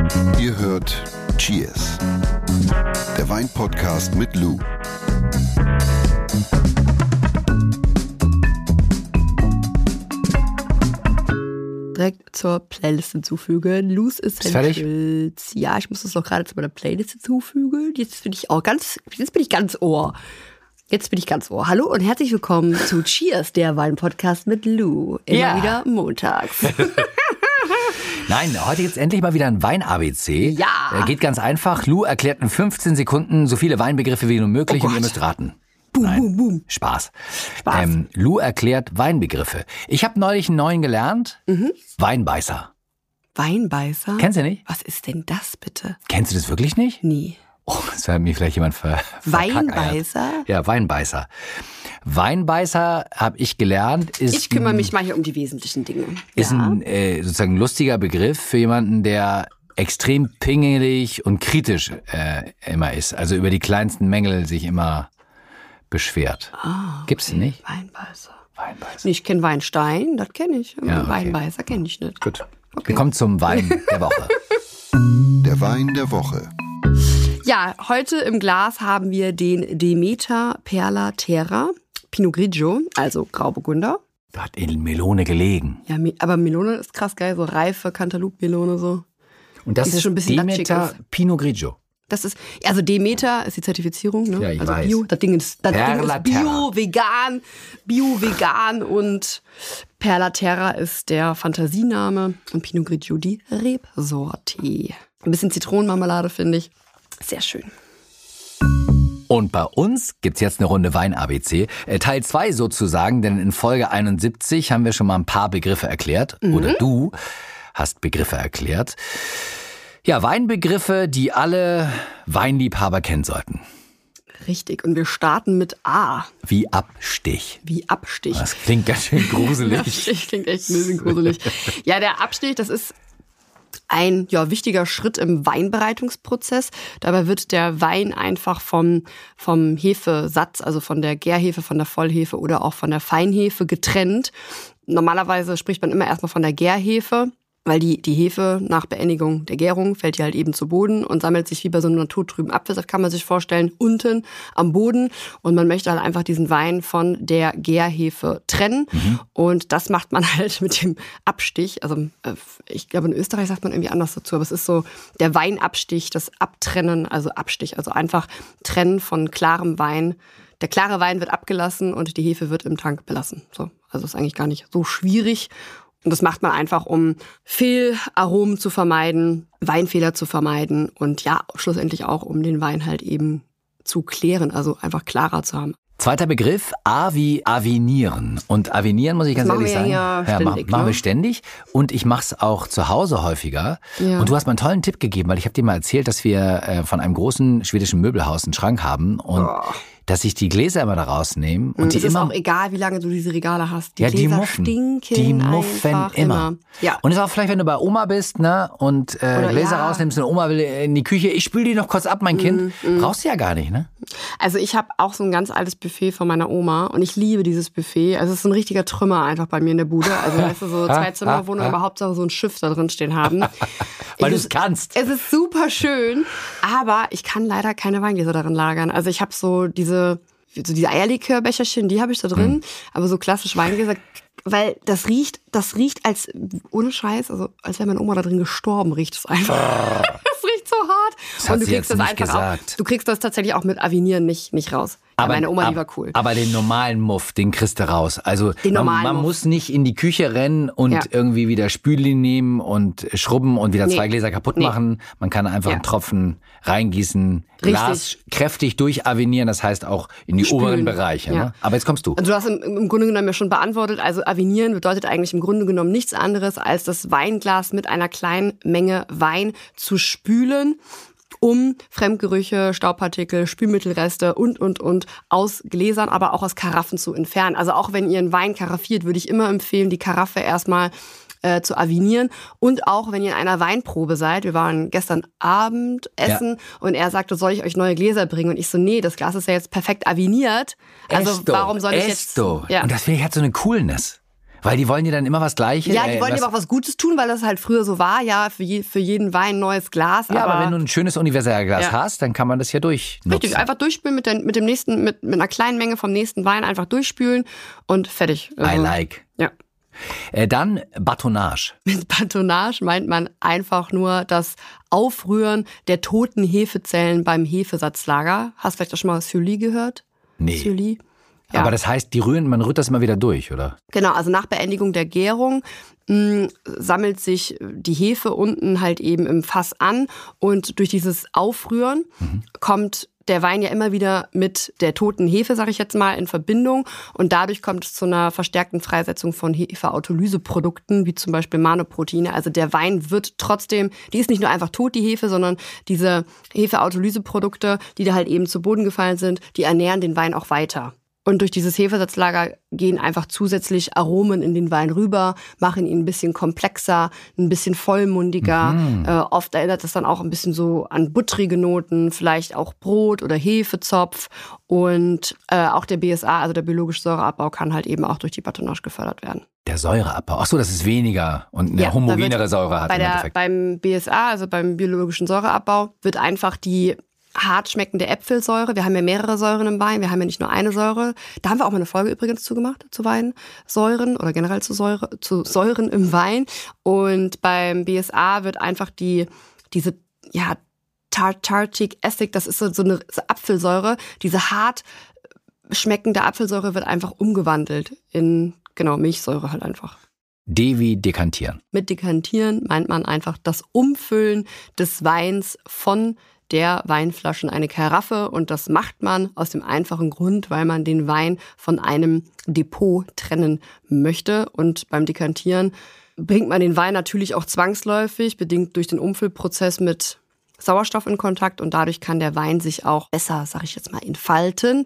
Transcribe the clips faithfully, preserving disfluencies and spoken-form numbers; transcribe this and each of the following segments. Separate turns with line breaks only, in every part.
Ihr hört Cheers, der Wein-Podcast mit Lou.
Direkt zur Playlist hinzufügen. Lou's Essentials. Ja, ich muss das doch gerade zu meiner Playlist hinzufügen. Jetzt bin ich auch ganz, jetzt bin ich ganz Ohr. Jetzt bin ich ganz Ohr. Hallo und herzlich willkommen zu Cheers, der Wein-Podcast mit Lou. Immer
Ja.
wieder montags.
Nein, heute gibt's endlich mal wieder ein Wein-A B C.
Ja.
Äh, Geht ganz einfach. Lou erklärt in fünfzehn Sekunden so viele Weinbegriffe wie nur möglich
Oh
und ihr
Gott.
müsst raten.
Boom,
Nein,
boom, boom.
Spaß.
Spaß.
Ähm, Lou erklärt Weinbegriffe. Ich habe neulich einen neuen gelernt.
Mhm.
Weinbeißer.
Weinbeißer?
Kennst du nicht?
Was ist denn das bitte?
Kennst du das wirklich nicht?
Nie.
Oh, das hat mir vielleicht jemand ver verkackeiert.
Weinbeißer?
Ja, Weinbeißer. Weinbeißer, habe ich gelernt, ist,
Ich kümmere
ein,
mich mal hier um die wesentlichen Dinge.
ist
ja.
ein äh, sozusagen lustiger Begriff für jemanden, der extrem pingelig und kritisch äh, immer ist. Also über die kleinsten Mängel sich immer beschwert.
Ah,
Gibt's nicht?
Weinbeißer.
Weinbeißer.
Nee, ich kenne Weinstein, das kenne ich.
Ja, okay.
Weinbeißer kenne ich nicht.
Gut.
Okay.
Wir kommen zum Wein der Woche.
Der Wein der Woche.
Ja, heute im Glas haben wir den Demeter Perla Terra Pinot Grigio, also Grauburgunder.
Da hat in Melone gelegen.
Ja, Me- aber Melone ist krass geil, so reife Cantaloupe-Melone so.
Und das
Die ist
ist
schon ein bisschen
Demeter
latschig
Pinot Grigio.
Das ist, also Demeter ist die Zertifizierung, ne?
Ja, ich
also
weiß.
Bio, das Ding ist, das Ding
Perla
ist Bio,
Terra.
vegan, Bio, vegan und Perla Terra ist der Fantasiename und Pinot Grigio die Rebsorte. Ein bisschen Zitronenmarmelade, finde ich. Sehr schön.
Und bei uns gibt's jetzt eine Runde Wein-A B C. Äh, Teil zwei sozusagen, denn in Folge einundsiebzig haben wir schon mal ein paar Begriffe erklärt.
Mhm.
Oder du hast Begriffe erklärt. Ja, Weinbegriffe, die alle Weinliebhaber kennen sollten.
Richtig. Und wir starten mit A,
Wie Abstich.
wie Abstich.
Das klingt ganz schön gruselig.
Abstich klingt echt ein bisschen gruselig. Ja, der Abstich, das ist ein ja, wichtiger Schritt im Weinbereitungsprozess. Dabei wird der Wein einfach vom, vom Hefesatz, also von der Gärhefe, von der Vollhefe oder auch von der Feinhefe getrennt. Normalerweise spricht man immer erstmal von der Gärhefe, weil die, die Hefe nach Beendigung der Gärung fällt die halt eben zu Boden und sammelt sich wie bei so einem naturtrüben Apfelsaft, kann man sich vorstellen, unten am Boden. Und man möchte halt einfach diesen Wein von der Gärhefe trennen. Mhm. Und das macht man halt mit dem Abstich. Also ich glaube, in Österreich sagt man irgendwie anders dazu, aber es ist so der Weinabstich, das Abtrennen, also Abstich. Also einfach trennen von klarem Wein. Der klare Wein wird abgelassen und die Hefe wird im Tank belassen. So, also ist eigentlich gar nicht so schwierig. Und das macht man einfach, um Fehlaromen zu vermeiden, Weinfehler zu vermeiden und ja, schlussendlich auch, um den Wein halt eben zu klären, also einfach klarer zu haben.
Zweiter Begriff, A wie avinieren. Und avinieren, muss ich ganz
Das
ehrlich
machen
sagen,
wir ja ständig,
mach, machen
ne?
wir ständig. Und ich mache es auch zu Hause häufiger.
Ja.
Und du hast mir einen tollen Tipp gegeben, weil ich habe dir mal erzählt, dass wir äh, von einem großen schwedischen Möbelhaus einen Schrank haben und
Oh.
dass ich die Gläser immer da rausnehme. Und
Und
die
es ist
immer
auch egal, wie lange du diese Regale hast. Die
ja,
Gläser
die muffen.
stinken
Die muffen
einfach
immer.
Ja.
Und es ist auch vielleicht, wenn du bei Oma bist, ne, und äh,
Oder
Gläser
ja.
rausnimmst und Oma will in die Küche, ich spül die noch kurz ab, mein Kind. Brauchst du ja gar nicht, ne?
Also ich habe auch so ein ganz altes Buffet von meiner Oma und ich liebe dieses Buffet. Also es ist so ein richtiger Trümmer einfach bei mir in der Bude. Also weißt du, so zwei Zimmerwohnung, aber Hauptsache so ein Schiff da drin stehen haben.
Weil du
es
es kannst.
Es ist super schön, aber ich kann leider keine Weingläser darin lagern. Also ich habe so diese, so diese Eierlikörbecherchen, die habe ich da drin, mhm. aber so klassisch Weingläser, weil das riecht, das riecht als, ohne Scheiß, also als wäre meine Oma da drin gestorben, riecht es einfach.
Oh.
Das riecht so hart.
Das hat
und du
sie
kriegst
jetzt
das
nicht
einfach
gesagt.
auch. Du kriegst das tatsächlich auch mit Avinieren nicht, nicht raus. Aber meine Oma, die war cool.
Aber den normalen Muff, den kriegst du raus. Also
Den
man,
normalen
man
Muff.
muss nicht in die Küche rennen und
Ja.
irgendwie wieder Spüli nehmen und schrubben und wieder
Nee.
zwei Gläser kaputt
Nee.
machen. Man kann einfach
Ja.
einen Tropfen reingießen, Glas kräftig durchavinieren, das heißt auch in die
Spülen.
oberen Bereiche.
Ja.
Ne? Aber jetzt kommst du.
Also du hast im, im Grunde genommen ja schon beantwortet, also Avinieren bedeutet eigentlich im Grunde genommen nichts anderes, als das Weinglas mit einer kleinen Menge Wein zu spülen, um Fremdgerüche, Staubpartikel, Spülmittelreste und, und, und aus Gläsern, aber auch aus Karaffen zu entfernen. Also auch wenn ihr einen Wein karaffiert, würde ich immer empfehlen, die Karaffe erstmal äh, zu avinieren. Und auch wenn ihr in einer Weinprobe seid, wir waren gestern Abend essen ja. und er sagte, soll ich euch neue Gläser bringen? Und ich so, nee, das Glas ist ja jetzt perfekt aviniert. Also
Esto,
warum soll ich
Esto.
jetzt... Ja.
Und das finde ich hat so eine Coolness. Weil die wollen dir dann immer was Gleiches.
Ja, die
äh,
wollen
was,
dir auch was Gutes tun, weil das halt früher so war. Ja, für, je, für jeden Wein ein neues Glas.
Ja, aber,
aber
wenn du ein schönes Universalglas
Ja.
hast, dann kann man das ja durchnutzen.
Richtig, einfach durchspülen mit, der, mit dem nächsten, mit, mit einer kleinen Menge vom nächsten Wein einfach durchspülen und fertig.
I
Also,
like.
Ja.
Äh, dann Batonnage.
Mit Batonnage meint man einfach nur das Aufrühren der toten Hefezellen beim Hefesatzlager. Hast du vielleicht auch schon mal Scierie gehört?
Nee.
Scierie? Ja.
Aber das heißt, die rühren, man rührt das immer wieder durch, oder?
Genau, also nach Beendigung der Gärung mh, sammelt sich die Hefe unten halt eben im Fass an und durch dieses Aufrühren mhm. kommt der Wein ja immer wieder mit der toten Hefe, sage ich jetzt mal, in Verbindung und dadurch kommt es zu einer verstärkten Freisetzung von Hefeautolyseprodukten, wie zum Beispiel Manoproteine. Also der Wein wird trotzdem, die ist nicht nur einfach tot, die Hefe, sondern diese Hefeautolyseprodukte, die da halt eben zu Boden gefallen sind, die ernähren den Wein auch weiter. Und durch dieses Hefesatzlager gehen einfach zusätzlich Aromen in den Wein rüber, machen ihn ein bisschen komplexer, ein bisschen vollmundiger. Mhm. Äh, oft erinnert es dann auch ein bisschen so an buttrige Noten, vielleicht auch Brot oder Hefezopf. Und äh, auch der B S A, also der biologische Säureabbau, kann halt eben auch durch die Batonnage gefördert werden.
Der Säureabbau. Ach so, das ist weniger und eine
ja,
homogenere Säure hat
bei
im
der,
Endeffekt.
Beim B S A, also beim biologischen Säureabbau, wird einfach die hart schmeckende Äpfelsäure. Wir haben ja mehrere Säuren im Wein. Wir haben ja nicht nur eine Säure. Da haben wir auch mal eine Folge übrigens zu gemacht, zu Weinsäuren oder generell zu, Säure, zu Säuren im Wein. Und beim B S A wird einfach die, diese, ja, Tartaric Acid, das ist so, so eine so Apfelsäure, diese hart schmeckende Apfelsäure wird einfach umgewandelt in, genau, Milchsäure halt einfach.
D wie dekantieren.
Mit dekantieren meint man einfach das Umfüllen des Weins von der Weinflasche in eine Karaffe und das macht man aus dem einfachen Grund, weil man den Wein von einem Depot trennen möchte und beim Dekantieren bringt man den Wein natürlich auch zwangsläufig, bedingt durch den Umfüllprozess mit Sauerstoff in Kontakt und dadurch kann der Wein sich auch besser, sag ich jetzt mal, entfalten.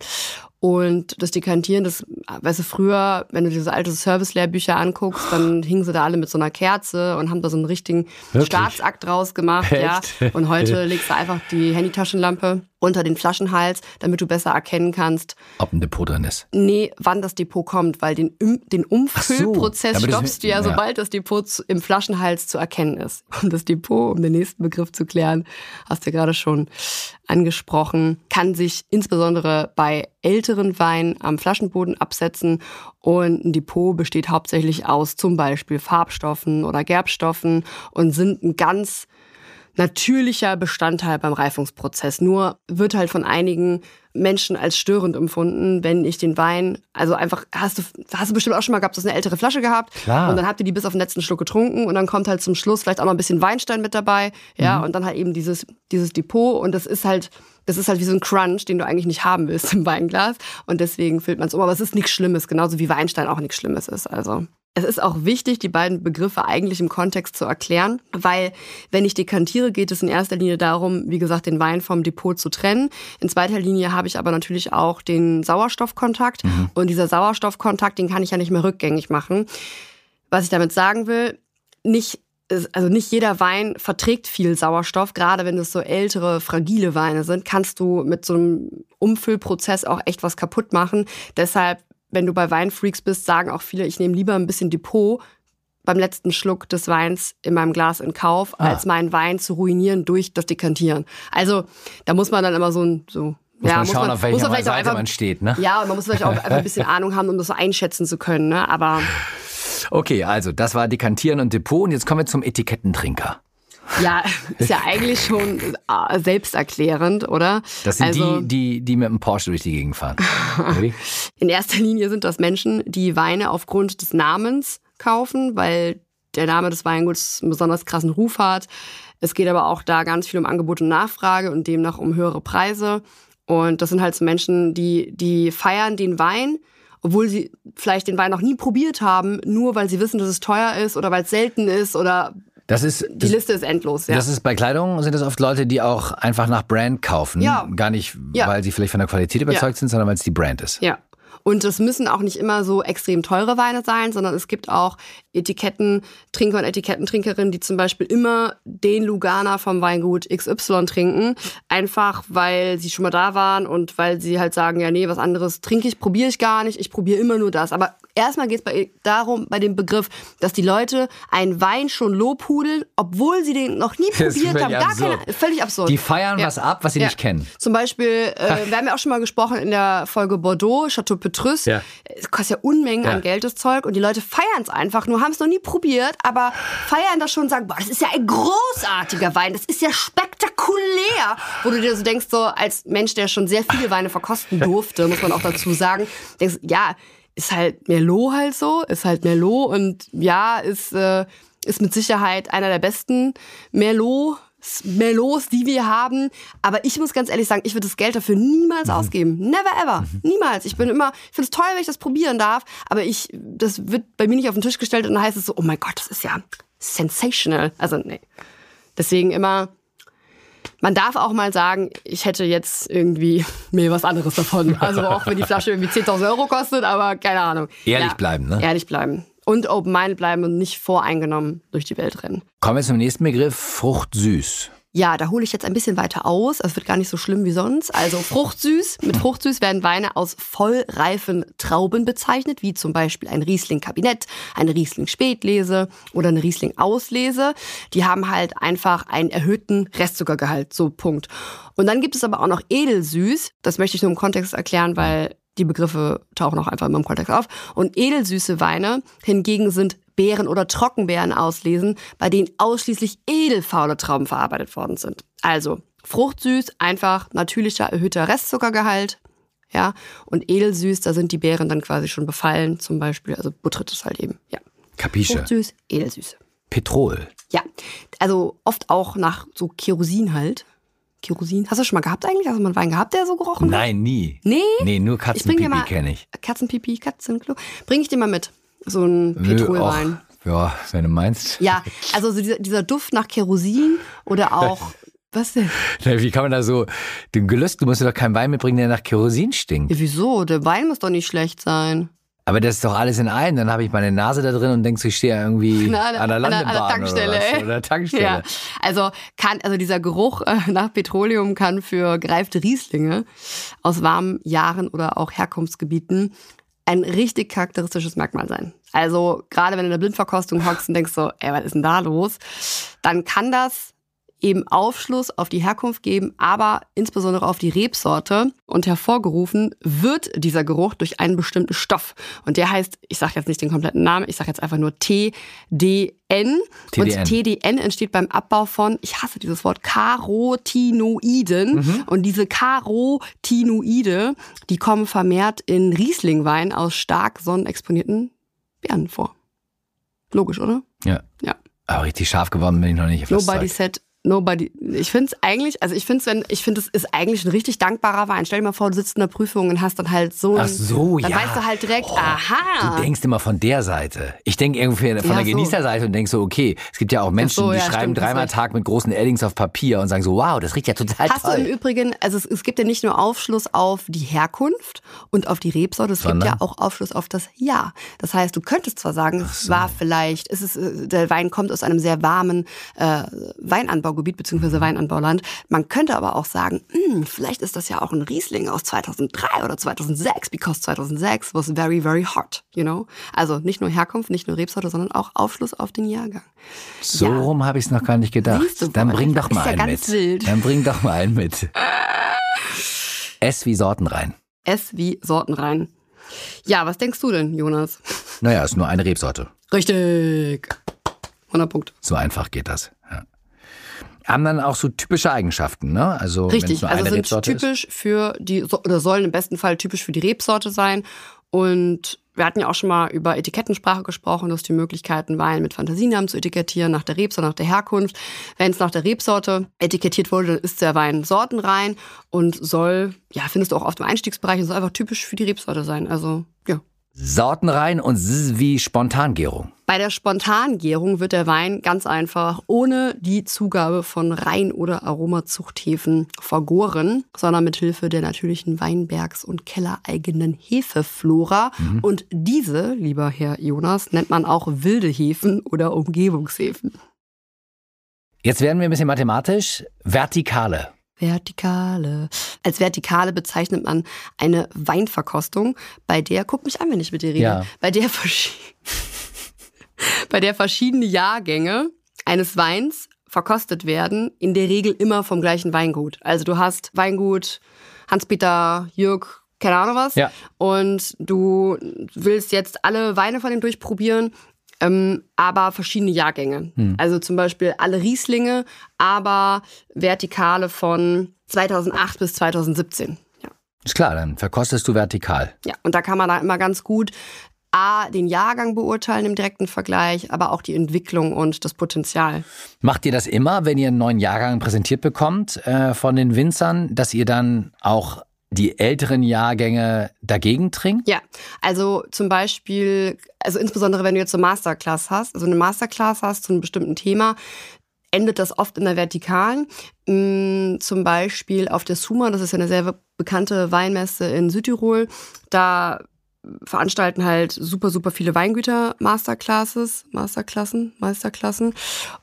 Und das Dekantieren, das, weißt du, früher, wenn du diese alte Service-Lehrbücher anguckst, dann hingen sie da alle mit so einer Kerze und haben da so einen richtigen Wirklich? Staatsakt draus gemacht, Echt? ja. Und heute legst du einfach die Handytaschenlampe unter den Flaschenhals, damit du besser erkennen kannst,
ob ein Depot drin ist.
Nee, wann das Depot kommt, weil den, den Umfüllprozess so, stoppst du ja, ja, sobald das Depot im Flaschenhals zu erkennen ist. Und das Depot, um den nächsten Begriff zu klären, hast du ja gerade schon angesprochen, kann sich insbesondere bei älteren Weinen am Flaschenboden absetzen und ein Depot besteht hauptsächlich aus zum Beispiel Farbstoffen oder Gerbstoffen und sind ein ganz natürlicher Bestandteil beim Reifungsprozess. Nur wird halt von einigen Menschen als störend empfunden, wenn ich den Wein, also einfach, hast du, hast du bestimmt auch schon mal gehabt, du hast eine ältere Flasche gehabt
Klar.
Und dann habt ihr die bis auf den letzten Schluck getrunken und dann kommt halt zum Schluss vielleicht auch noch ein bisschen Weinstein mit dabei, ja, mhm. und dann halt eben dieses, dieses Depot und das ist halt, das ist halt wie so ein Crunch, den du eigentlich nicht haben willst im Weinglas und deswegen füllt man es um, aber es ist nichts Schlimmes, genauso wie Weinstein auch nichts Schlimmes ist, also. Es ist auch wichtig, die beiden Begriffe eigentlich im Kontext zu erklären, weil wenn ich dekantiere, geht es in erster Linie darum, wie gesagt, den Wein vom Depot zu trennen. In zweiter Linie habe ich aber natürlich auch den Sauerstoffkontakt mhm. und dieser Sauerstoffkontakt, den kann ich ja nicht mehr rückgängig machen. Was ich damit sagen will, nicht also nicht jeder Wein verträgt viel Sauerstoff, gerade wenn es so ältere, fragile Weine sind, kannst du mit so einem Umfüllprozess auch echt was kaputt machen. Deshalb wenn du bei Weinfreaks bist, sagen auch viele, ich nehme lieber ein bisschen Depot beim letzten Schluck des Weins in meinem Glas in Kauf, ah. als meinen Wein zu ruinieren durch das Dekantieren. Also da muss man dann immer so ein... So,
muss
ja,
man schauen,
muss man,
auf welcher
Seite
einfach, man steht. Ne?
Ja, und man muss vielleicht auch einfach ein bisschen Ahnung haben, um das so einschätzen zu können. Ne? Aber
okay, also das war Dekantieren und Depot und jetzt kommen wir zum Etikettentrinker.
Ja, ist ja eigentlich schon selbsterklärend, oder?
Das sind
also,
die, die, die mit dem Porsche durch die Gegend fahren.
In erster Linie sind das Menschen, die Weine aufgrund des Namens kaufen, weil der Name des Weinguts einen besonders krassen Ruf hat. Es geht aber auch da ganz viel um Angebot und Nachfrage und demnach um höhere Preise. Und das sind halt so Menschen, die, die feiern den Wein, obwohl sie vielleicht den Wein noch nie probiert haben, nur weil sie wissen, dass es teuer ist oder weil es selten ist oder...
Das ist,
die Liste ist endlos, ja.
Das ist bei Kleidung sind das oft Leute, die auch einfach nach Brand kaufen.
Ja.
Gar nicht,
ja.
weil sie vielleicht von der Qualität überzeugt
ja.
sind, sondern weil es die Brand ist.
Ja. Und es müssen auch nicht immer so extrem teure Weine sein, sondern es gibt auch Etikettentrinker und Etikettentrinkerinnen, die zum Beispiel immer den Lugana vom Weingut X Y trinken. Einfach, weil sie schon mal da waren und weil sie halt sagen, ja nee, was anderes trinke ich, probiere ich gar nicht, ich probiere immer nur das. Aber erstmal geht es bei, darum, bei dem Begriff, dass die Leute einen Wein schon lobhudeln, obwohl sie den noch nie
Das ist
probiert haben. Gar
absurd.
keine, völlig absurd.
Die feiern
Ja.
was ab, was sie
Ja.
nicht kennen.
Zum Beispiel, äh, wir haben ja auch schon mal gesprochen in der Folge Bordeaux, Chateau Petrus.
Ja.
Es kostet ja Unmengen
Ja.
an Geld, das Zeug. Und die Leute feiern es einfach, nur haben es noch nie probiert, aber feiern das schon und sagen, boah, das ist ja ein großartiger Wein, das ist ja spektakulär. Wo du dir so denkst, so als Mensch, der schon sehr viele Weine verkosten durfte, muss man auch dazu sagen, denkst, ja, ist halt Merlot halt so, ist halt Merlot und ja, ist, äh, ist mit Sicherheit einer der besten Merlot Merlots, die wir haben. Aber ich muss ganz ehrlich sagen, ich würde das Geld dafür niemals mhm. ausgeben. Never ever. Mhm. Niemals. Ich bin immer, ich finde es toll, wenn ich das probieren darf, aber ich, das wird bei mir nicht auf den Tisch gestellt und dann heißt es so, oh mein Gott, das ist ja sensational. Also, nee. Deswegen immer, man darf auch mal sagen, ich hätte jetzt irgendwie mir was anderes davon. Also auch wenn die Flasche irgendwie zehntausend Euro kostet, aber keine Ahnung.
Ehrlich
ja,
bleiben, ne?
Ehrlich bleiben. Und open-minded bleiben und nicht voreingenommen durch die Welt rennen.
Kommen wir zum nächsten Begriff, fruchtsüß.
Ja, da hole ich jetzt ein bisschen weiter aus. Es wird gar nicht so schlimm wie sonst. Also fruchtsüß. Mit fruchtsüß werden Weine aus vollreifen Trauben bezeichnet, wie zum Beispiel ein Riesling-Kabinett, eine Riesling-Spätlese oder eine Riesling-Auslese. Die haben halt einfach einen erhöhten Restzuckergehalt, so Punkt. Und dann gibt es aber auch noch edelsüß. Das möchte ich nur im Kontext erklären, weil die Begriffe tauchen auch einfach immer im Kontext auf. Und edelsüße Weine hingegen sind Beeren- oder Trockenbeeren auslesen, bei denen ausschließlich edelfaule Trauben verarbeitet worden sind. Also fruchtsüß, einfach natürlicher, erhöhter Restzuckergehalt. Ja, und edelsüß, da sind die Beeren dann quasi schon befallen, zum Beispiel, also Botrytis halt eben. Ja.
Capisce.
Fruchtsüß, edelsüße.
Petrol.
Ja, also oft auch nach so Kerosin halt. Kerosin. Hast du schon mal gehabt eigentlich? Hast du mal einen Wein gehabt, der so gerochen hat?
Nein, nie.
Nee?
Nee, nur
Ich bring dir
Katzenpipi
mal-
kenne ich.
Katzenpipi, Katzenklo. Bring ich dir mal mit. So ein Petrolwein.
Nö, auch, ja, wenn du meinst.
Ja, also so dieser, dieser Duft nach Kerosin oder auch, was denn?
Wie kann man da so, den Gelüst, du musst doch keinen Wein mitbringen, der nach Kerosin stinkt.
Ja, wieso? Der Wein muss doch nicht schlecht sein.
Aber das ist doch alles in einem. Dann habe ich meine Nase da drin und denkst, ich stehe irgendwie
Na,
an der
an der- an der
Landebahn
Tankstelle,
oder, was,
ey.
oder Tankstelle.
Ja, also kann, also dieser Geruch äh, nach Petroleum kann für gereifte Rieslinge aus warmen Jahren oder auch Herkunftsgebieten ein richtig charakteristisches Merkmal sein. Also gerade wenn du in der Blindverkostung hockst und denkst so, ey, was ist denn da los? Dann kann das eben Aufschluss auf die Herkunft geben, aber insbesondere auf die Rebsorte. Und hervorgerufen wird dieser Geruch durch einen bestimmten Stoff. Und der heißt, ich sage jetzt nicht den kompletten Namen, ich sage jetzt einfach nur T D N.
T D N.
Und T D N entsteht beim Abbau von, ich hasse dieses Wort, Carotinoiden.
Mhm.
Und diese Carotinoide, die kommen vermehrt in Rieslingwein aus stark sonnenexponierten Beeren vor. Logisch, oder?
Ja.
Ja.
Aber richtig scharf geworden bin ich noch nicht. Auf das
Nobody
Zeug.
said nobody. Ich finde es eigentlich, also ich finde es, wenn ich finde es ist eigentlich ein richtig dankbarer Wein. Stell dir mal vor, du sitzt in der Prüfung und hast dann halt so,
Ach so,
dann
ja.
weißt du halt direkt,
Oh,
aha.
Du denkst immer von der Seite. Ich denke irgendwie von
Ja,
der
so.
Genießerseite und denk so, okay, es gibt ja auch Menschen,
Ach so,
die
ja,
schreiben
stimmt, hast
dreimal am
recht.
Tag mit großen Eddings auf Papier und sagen so, wow, das riecht ja total
Hast du im
toll.
Übrigen, also es, es gibt ja nicht nur Aufschluss auf die Herkunft und auf die Rebsorte, es
Sondern?
gibt ja auch Aufschluss auf das Jahr. Das heißt, du könntest zwar sagen, es war vielleicht, es ist, äh, der Wein kommt aus einem sehr warmen äh, Weinanbaugebiet bzw. Weinanbauland. Man könnte aber auch sagen, hm, vielleicht ist das ja auch ein Riesling aus zweitausenddrei oder zweitausendsechs, because zweitausendsechs was very, very hot, you know? Also nicht nur Herkunft, nicht nur Rebsorte, sondern auch Aufschluss auf den Jahrgang.
So
Ja.
rum habe ich es noch gar nicht gedacht.
Siehst du
Dann
wohl.
bring doch
Ist
mal
ja
einen
ganz
mit.
wild.
Dann bring doch mal einen mit. S wie Sortenrein.
S wie Sortenrein. Ja, was denkst du denn, Jonas?
Naja, ist nur eine Rebsorte.
Richtig. hundert Punkte.
So einfach geht das. Ja. Haben dann auch so typische Eigenschaften, ne? Also wenn es
Richtig,
nur
also
eine
sind
Rebsorte ist.
typisch für die, so- oder sollen im besten Fall typisch für die Rebsorte sein. Und wir hatten ja auch schon mal über Etikettensprache gesprochen, dass die Möglichkeiten Wein mit Fantasienamen zu etikettieren, nach der Rebsorte, nach der Herkunft. Wenn es nach der Rebsorte etikettiert wurde, dann ist der Wein sortenrein und soll, ja, findest du auch auf dem Einstiegsbereich, und soll einfach typisch für die Rebsorte sein. Also, ja.
Sortenrein und S wie Spontangärung.
Bei der Spontangärung wird der Wein ganz einfach ohne die Zugabe von Rein- oder Aromazuchthefen vergoren, sondern mit Hilfe der natürlichen Weinbergs- und kellereigenen Hefeflora.
Mhm.
Und diese, lieber Herr Jonas, nennt man auch wilde Hefen oder Umgebungshefen.
Jetzt werden wir ein bisschen mathematisch. Vertikale.
Vertikale. Als Vertikale bezeichnet man eine Weinverkostung, bei der, guck mich an, wenn ich mit dir rede,
Ja.
bei der, verschi- bei der verschiedene Jahrgänge eines Weins verkostet werden, in der Regel immer vom gleichen Weingut. Also du hast Weingut Hans-Peter, Jürg, keine Ahnung was,
Ja.
und du willst jetzt alle Weine von dem durchprobieren, ähm, aber verschiedene Jahrgänge.
Hm.
Also zum Beispiel alle Rieslinge, aber Vertikale von zweitausendacht bis zweitausendsiebzehn. Ja.
Ist klar, dann verkostest du vertikal.
Ja, und da kann man da immer ganz gut A, den Jahrgang beurteilen im direkten Vergleich, aber auch die Entwicklung und das Potenzial.
Macht ihr das immer, wenn ihr einen neuen Jahrgang präsentiert bekommt äh, von den Winzern, dass ihr dann auch die älteren Jahrgänge dagegen trinkt?
Ja, also zum Beispiel, also insbesondere wenn du jetzt eine Masterclass hast, also eine Masterclass hast zu einem bestimmten Thema, endet das oft in der Vertikalen. Mm, zum Beispiel auf der Suma, das ist ja eine sehr bekannte Weinmesse in Südtirol, da veranstalten halt super, super viele Weingüter Masterclasses, Masterklassen, Meisterklassen.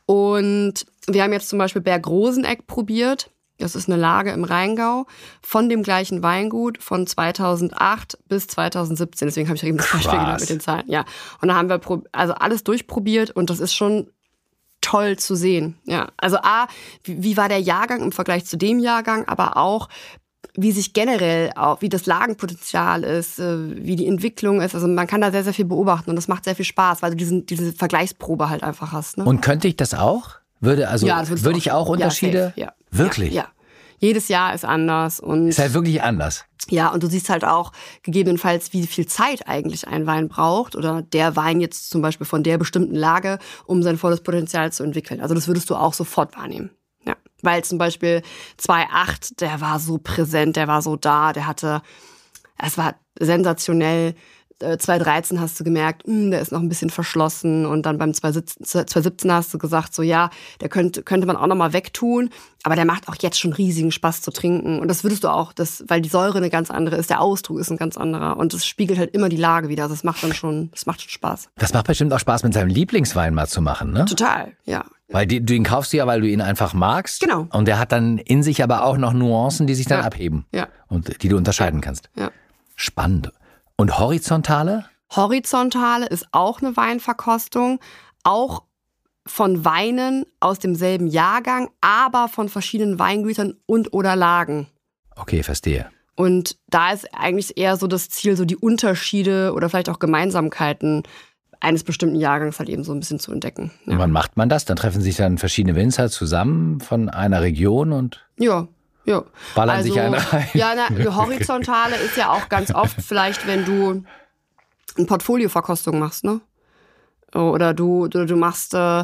Und wir haben jetzt zum Beispiel Berg Roseneck probiert. Das ist eine Lage im Rheingau von dem gleichen Weingut von zweitausendacht bis zweitausendsiebzehn. Deswegen habe ich eben das Beispiel genannt mit den Zahlen. Ja. Und da haben wir pro- also alles durchprobiert und das ist schon toll zu sehen. Ja. Also A, wie, wie war der Jahrgang im Vergleich zu dem Jahrgang, aber auch wie sich generell auch, wie das Lagenpotenzial ist, wie die Entwicklung ist. Also man kann da sehr, sehr viel beobachten und das macht sehr viel Spaß, weil du diesen, diese Vergleichsprobe halt einfach hast. Ne?
Und könnte ich das auch? Würde also
Ja, das würdest
würde
du
ich auch
schon.
Unterschiede?
Ja, safe, ja.
Wirklich?
Ja, ja. Jedes Jahr ist anders und
Ist halt wirklich anders.
ja, und du siehst halt auch gegebenenfalls, wie viel Zeit eigentlich ein Wein braucht oder der Wein jetzt zum Beispiel von der bestimmten Lage, um sein volles Potenzial zu entwickeln. Also das würdest du auch sofort wahrnehmen. Ja, weil zum Beispiel zweitausendacht, der war so präsent, der war so da, der hatte, es war sensationell. zweitausenddreizehn hast du gemerkt, mh, der ist noch ein bisschen verschlossen und dann beim zweitausendsiebzehn hast du gesagt, so ja, der könnte, könnte man auch noch mal wegtun, aber der macht auch jetzt schon riesigen Spaß zu trinken und das würdest du auch, das, weil die Säure eine ganz andere ist, der Ausdruck ist ein ganz anderer und das spiegelt halt immer die Lage wieder, also das macht dann schon, das macht schon Spaß.
Das macht bestimmt auch Spaß, mit seinem Lieblingswein mal zu machen, ne?
Total, ja.
Weil die, du ihn kaufst ja, weil du ihn einfach magst.
Genau.
Und der hat dann in sich aber auch noch Nuancen, die sich dann
Ja.
abheben.
Ja.
Und die du unterscheiden kannst.
Ja.
Spannend. Und horizontale?
Horizontale ist auch eine Weinverkostung, auch von Weinen aus demselben Jahrgang, aber von verschiedenen Weingütern und oder Lagen.
Okay, verstehe.
Und da ist eigentlich eher so das Ziel, so die Unterschiede oder vielleicht auch Gemeinsamkeiten eines bestimmten Jahrgangs halt eben so ein bisschen zu entdecken.
Und
Ja,
wann macht man das? Dann treffen sich dann verschiedene Winzer zusammen von einer Region und
ja. ja.
ballern
Also,
sich einen rein.
Ja, na, eine Horizontale ist ja auch ganz oft vielleicht, wenn du eine Portfolioverkostung machst, ne? Oder du, du, du machst, äh, du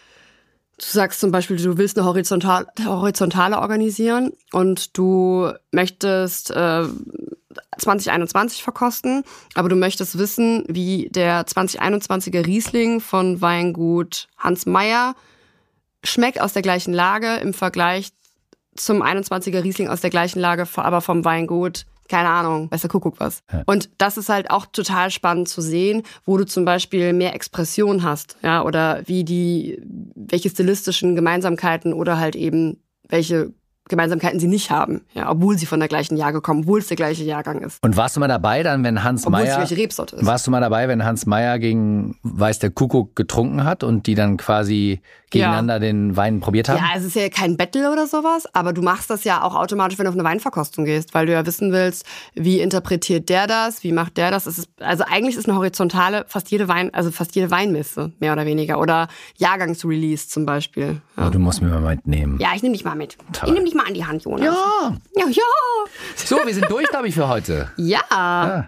sagst zum Beispiel, du willst eine Horizontal, Horizontale organisieren und du möchtest äh, zwanzig einundzwanzig verkosten, aber du möchtest wissen, wie der zwanzig einundzwanziger Riesling von Weingut Hans Meyer schmeckt aus der gleichen Lage im Vergleich zum einundzwanziger Riesling aus der gleichen Lage, aber vom Weingut, keine Ahnung, weiß der Kuckuck was.
Ja.
Und das ist halt auch total spannend zu sehen, wo du zum Beispiel mehr Expression hast, ja, oder wie die, welche stilistischen Gemeinsamkeiten oder halt eben welche Gemeinsamkeiten sie nicht haben, ja, obwohl sie von der gleichen Jahrgang kommen, obwohl es der gleiche Jahrgang ist.
Und warst du mal dabei dann, wenn Hans
Obwohl es die
Meyer,
gleiche Rebsorte ist.
warst du mal dabei, wenn Hans Meyer gegen Weiß der Kuckuck getrunken hat und die dann quasi gegeneinander den Wein probiert haben?
Ja, es ist ja kein Battle oder sowas, aber du machst das ja auch automatisch, wenn du auf eine Weinverkostung gehst, weil du ja wissen willst, wie interpretiert der das, wie macht der das. Es ist, also eigentlich ist eine Horizontale fast jede Wein, also fast jede Weinmesse, mehr oder weniger. Oder Jahrgangsrelease zum Beispiel. Ja,
Oh, du musst mich mal mitnehmen.
ja ich nehme dich mal mit.
Toll.
Ich nehme dich mal an die Hand, Jonas.
Ja.
Ja, ja.
So, wir sind durch, glaube ich, für heute.
Ja.
Ja.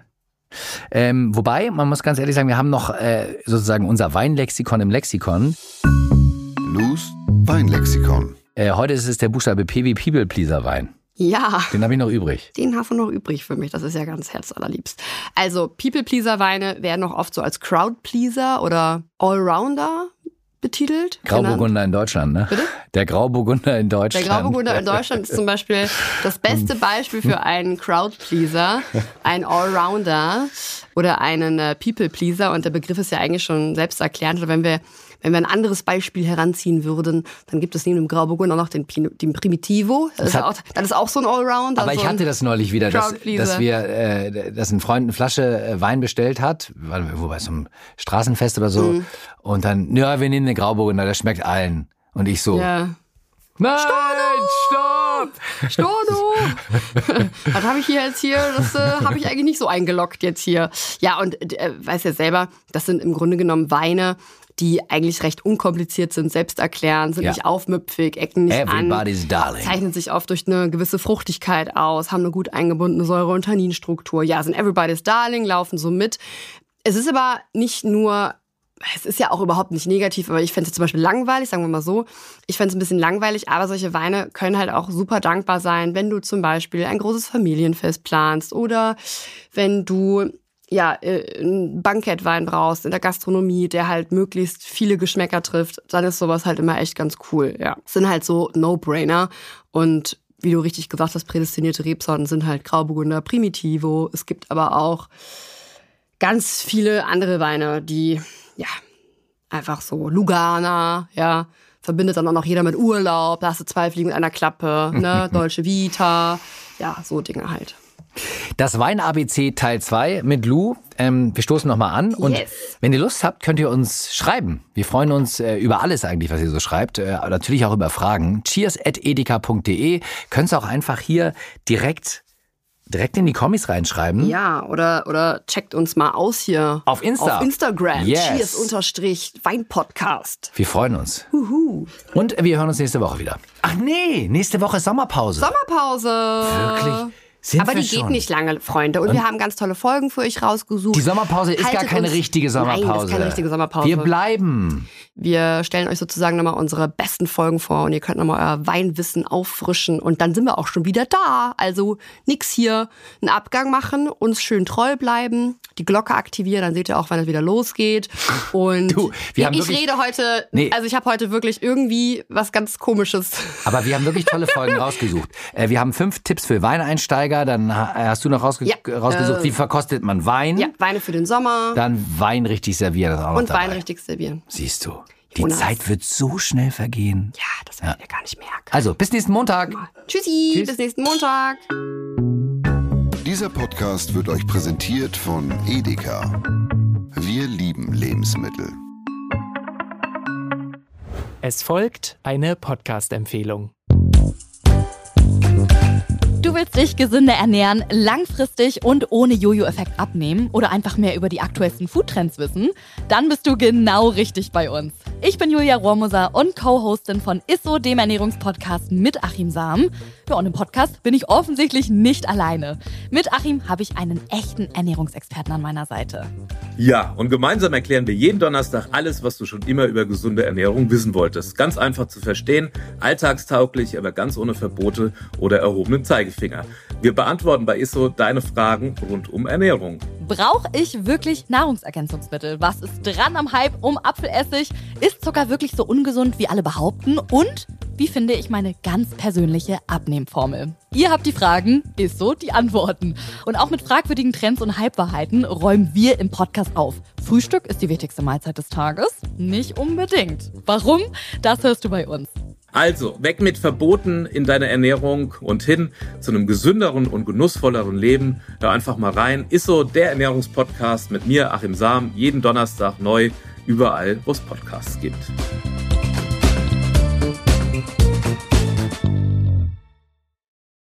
Ähm, wobei, man muss ganz ehrlich sagen, wir haben noch äh, sozusagen unser Weinlexikon im Lexikon.
Lou's Weinlexikon.
Äh, heute ist es der Buchstabe P wie People Pleaser Wein.
Ja.
Den habe ich noch übrig.
Den hast du noch übrig für mich. Das ist ja ganz herzallerliebst. Also People-Pleaser-Weine werden auch oft so als Crowd-Pleaser oder Allrounder betitelt.
Grauburgunder in Deutschland, ne?
Bitte?
Der Grauburgunder in
Der
Deutschland.
Grauburgunder in Deutschland ist zum Beispiel das beste Beispiel für einen Crowd-Pleaser, einen Allrounder oder einen People-Pleaser. Und der Begriff ist ja eigentlich schon selbst erklärend. Oder wenn wir, Wenn wir ein anderes Beispiel heranziehen würden, dann gibt es neben dem Grauburgunder noch den, den Primitivo. Das, das, ist, auch, das ist auch so ein Allround.
Aber
also
ich hatte das neulich wieder, dass, dass wir, äh, dass ein Freund eine Flasche Wein bestellt hat, wo bei so einem Straßenfest oder so. Mhm. Und dann, ja, wir nehmen den Grauburgunder, der schmeckt allen. Und ich so,
ja.
Nein, stopp!
Stopp! Was habe ich hier jetzt hier? Das äh, habe ich eigentlich nicht so eingeloggt jetzt hier. Ja, und äh, weiß ja selber, das sind im Grunde genommen Weine, die eigentlich recht unkompliziert sind, selbsterklärend, sind ja. nicht aufmüpfig, ecken nicht
Everybody's
an,
darling.
Zeichnen sich oft durch eine gewisse Fruchtigkeit aus, haben eine gut eingebundene Säure- und Tanninstruktur. Ja, sind Everybody's Darling, laufen so mit. Es ist aber nicht nur... Es ist ja auch überhaupt nicht negativ, aber ich fände es zum Beispiel langweilig, sagen wir mal so. Ich fände es ein bisschen langweilig, aber solche Weine können halt auch super dankbar sein, wenn du zum Beispiel ein großes Familienfest planst oder wenn du ja einen Bankettwein brauchst in der Gastronomie, der halt möglichst viele Geschmäcker trifft, dann ist sowas halt immer echt ganz cool. Ja, es sind halt so No-Brainer und wie du richtig gesagt hast, prädestinierte Rebsorten sind halt Grauburgunder, Primitivo. Es gibt aber auch ganz viele andere Weine, die ja, einfach so Lugana, ja, verbindet dann auch noch jeder mit Urlaub, da hast du zwei Fliegen mit einer Klappe, ne, Dolce Vita, ja, so Dinge halt.
Das Wein-A B C Teil zwei mit Lou. Ähm, wir stoßen nochmal an. Und
yes.
wenn ihr Lust habt, könnt ihr uns schreiben. Wir freuen uns äh, über alles eigentlich, was ihr so schreibt. Äh, aber natürlich auch über Fragen. cheers at edeka punkt de. Könnt ihr auch einfach hier direkt direkt in die Kommis reinschreiben.
Ja, oder, oder checkt uns mal aus hier.
Auf Insta.
Auf Instagram.
Yes.
Cheers unterstrich Weinpodcast.
Wir freuen uns.
Huhu.
Und wir hören uns nächste Woche wieder. Ach nee, nächste Woche ist Sommerpause.
Sommerpause.
Wirklich? Sind
Aber
wir
die
schon?
geht nicht lange, Freunde. Und, Und wir haben ganz tolle Folgen für euch rausgesucht.
Die Sommerpause ist
Haltet
gar keine
uns,
richtige Sommerpause.
Nein, das ist keine richtige Sommerpause.
Wir bleiben.
Wir stellen euch sozusagen nochmal unsere besten Folgen vor und ihr könnt nochmal euer Weinwissen auffrischen und dann sind wir auch schon wieder da. Also nix hier, einen Abgang machen, uns schön treu bleiben, die Glocke aktivieren, dann seht ihr auch, wann es wieder losgeht. Und
du, wir haben
ich
wirklich,
rede heute,
nee.
also ich habe heute wirklich irgendwie was ganz Komisches.
Aber wir haben wirklich tolle Folgen rausgesucht. Wir haben fünf Tipps für Weineinsteiger, dann hast du noch rausge-
ja,
rausgesucht,
äh,
wie verkostet man Wein.
Ja, Weine für den Sommer.
Dann Wein richtig servieren. Das ist auch noch
und
dabei.
Wein richtig servieren.
Siehst du. Die
Jonas.
Zeit wird so schnell vergehen.
Ja, das werden wir gar nicht merken.
Also, bis nächsten Montag.
Tschüssi,
Tschüss.
bis nächsten Montag.
Dieser Podcast wird euch präsentiert von Edeka. Wir lieben Lebensmittel.
Es folgt eine Podcast-Empfehlung.
Du willst dich gesünder ernähren, langfristig und ohne Jojo-Effekt abnehmen oder einfach mehr über die aktuellsten Foodtrends wissen? Dann bist du genau richtig bei uns. Ich bin Julia Rohrmoser und Co-Hostin von Isso, dem Ernährungspodcast mit Achim Sam. Ja, und im Podcast bin ich offensichtlich nicht alleine. Mit Achim habe ich einen echten Ernährungsexperten an meiner Seite.
Ja, und gemeinsam erklären wir jeden Donnerstag alles, was du schon immer über gesunde Ernährung wissen wolltest. Ganz einfach zu verstehen, alltagstauglich, aber ganz ohne Verbote oder erhobenen Zeigefinger. Wir beantworten bei Isso deine Fragen rund um Ernährung.
Brauche ich wirklich Nahrungsergänzungsmittel? Was ist dran am Hype um Apfelessig? Ist Zucker wirklich so ungesund, wie alle behaupten? Und wie finde ich meine ganz persönliche Abnehmformel? Ihr habt die Fragen, Isso die Antworten. Und auch mit fragwürdigen Trends und Halbwahrheiten räumen wir im Podcast auf. Frühstück ist die wichtigste Mahlzeit des Tages? Nicht unbedingt. Warum? Das hörst du bei uns.
Also, weg mit Verboten in deiner Ernährung und hin zu einem gesünderen und genussvolleren Leben. Hör einfach mal rein. Isso, der Ernährungspodcast mit mir, Achim Sam, jeden Donnerstag neu, überall, wo es Podcasts gibt.